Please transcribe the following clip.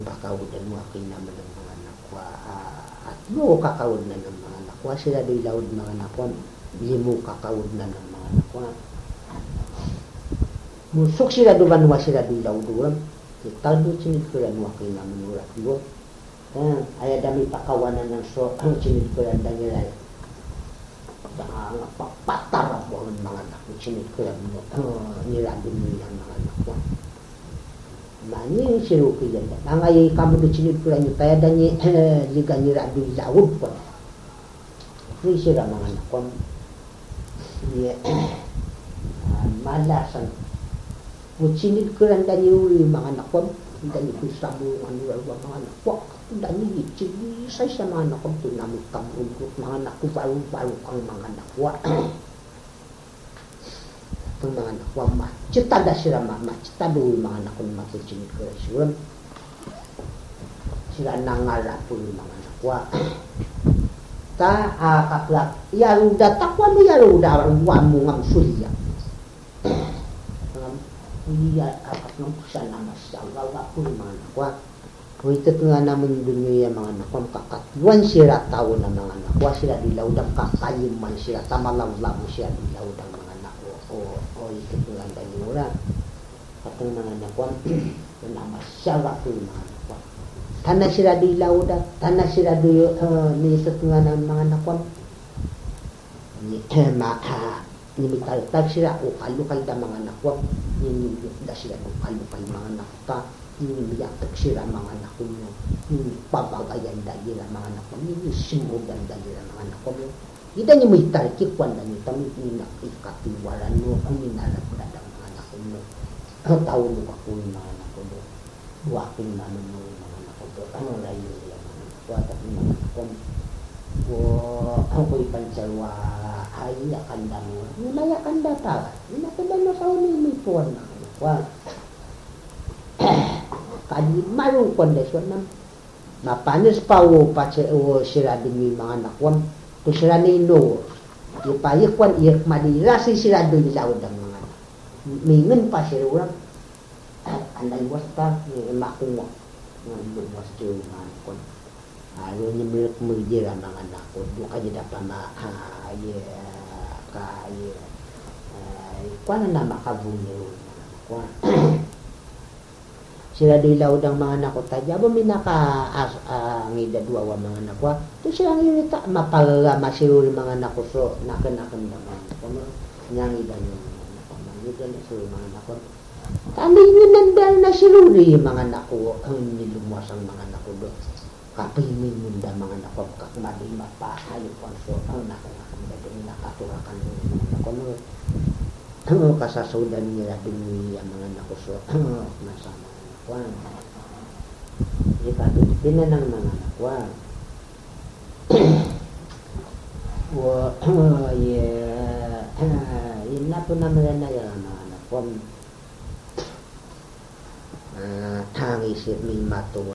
Pakawudan mo akin naman ng mga nakwa at mo kakawud na ng mga nakwa sila do'y lawod mga nakwa limo kakawud na ng mga nakwa musok sila do'y wa sila do'y lawod kita do'y sinidkulan mo akin naman urat do'y ay dami pakawanan ng so ang sinidkulan na nila papatarap mo ang mga nakwa sinidkulan mo nila do'y nilang mga nakwa mani siruki yan ang ay kamu do sinid ko lang tayo danyi liga ni radu laud po free sila mga nakon malasan sinid ko lang danyi uli mga nakon danyi ko sabu mga nakon danyi itili sa mga nakon tunamit kamrugok mga nakon baru-baru ang mga nakwa ang mga nakwa macitada sila macitado mga nakon makicinit ko sila nangarap po yung mga nakwa ta kaplak yaruda takwa mo yaruda wamu ngam suliya iya kaplak sa namas gawa po yung mga nakwa Huitot nga naman dunya yung mga nakwa kakatuan sila tao na mga nakwa sila dilawdang kakayuman sila tamalawlaw siya dilawdang mga nakwa o ikot nga daliura katong mga nakwa na masyara po yung mga nakwa tana sila dilawda tana sila niisot nga ng mga nakwa nimitaltag sila ukal-ukal da mga nakwa nimibukda sila ukal-ukal mga nakwa nimiyatak sila mga nakwa pabagayan dahil mga nakwa nimisimugan dahil mga nakwa ita niyo may tarkikwan na niyo tamit ninakikatiwaran mo ang ninalagda ng mga nakwa ang tao mo ako yung mga nakwa buwakin naman mo yung mga nakwa ano layo yung mga nakwa at yung mga nakwa ako'y pansarwa ay yakanda mo yakanda ta nakanda mo sa umimipuan na nakwa kadi marong kondisyon na mapanis pa o sila din yung mga nakwam to sila na ino ipayikwan iyak malirasi sila doon sa udang mga mingan pa sila urang anday wasta makunga ng wasta yung mga nakwam ayaw niya milik mujira mga nakwam doon kayo dapat kaya na makabunyo mga nakwam sila dilawd ang mga nakota jabo minaka ngida dua wa mga nakwa to sila ngirita mapagamasirul mga nakuso nakan naman kono ngida ng mga nakwa mga nakwa kami nandal na siruli mga nako nilumwas ang mga nakudo kapiming munda mga nakwa kakmadi mapahayo konso ang nakan nakaturakan mga kono kasasudan nila dumi ang mga nakuso nasama nakwan ikatutin na ng mga nakwan yun na po naman na yung mga nakwan ang isip may matuwa